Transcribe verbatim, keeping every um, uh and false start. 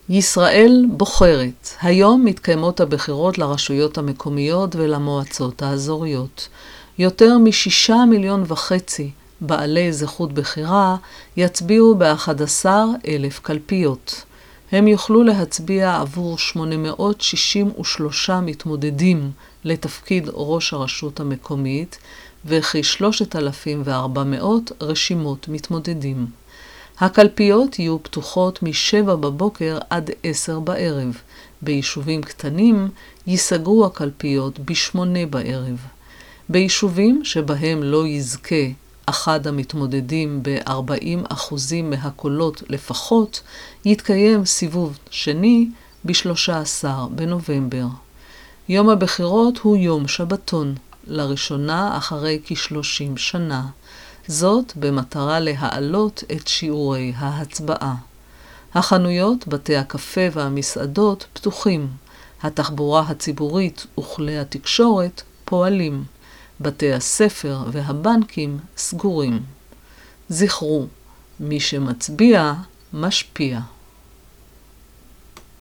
ישראל בוחרת. היום מתקיימות הבחירות לרשויות המקומיות ולמועצות האזוריות. יותר משישה מיליון וחצי בעלי זכות בחירה יצביעו ב-אחד עשר אלף קלפיות. הם יוכלו להצביע עבור שמונה מאות שישים ושלושה מתמודדים לתפקיד ראש הרשות המקומית וכ-שלושת אלפים וארבע מאות רשימות מתמודדים. הקלפיות יהיו פתוחות משבע בבוקר עד עשר בערב. ביישובים קטנים ייסגרו הקלפיות בשמונה בערב. ביישובים שבהם לא יזכה אחד המתמודדים ב-ארבעים אחוזים מהקולות לפחות, יתקיים סיבוב שני ב-שלושה עשר בנובמבר. יום הבחירות הוא יום שבתון, לראשונה אחרי כ-שלושים שנה. זאת במטרה להעלות את שיעורי ההצבעה. החנויות, בתי הקפה והמסעדות פתוחים. התחבורה הציבורית וכלי התקשורת פועלים. בתי הספר והבנקים סגורים. זכרו, מי שמצביע משפיע.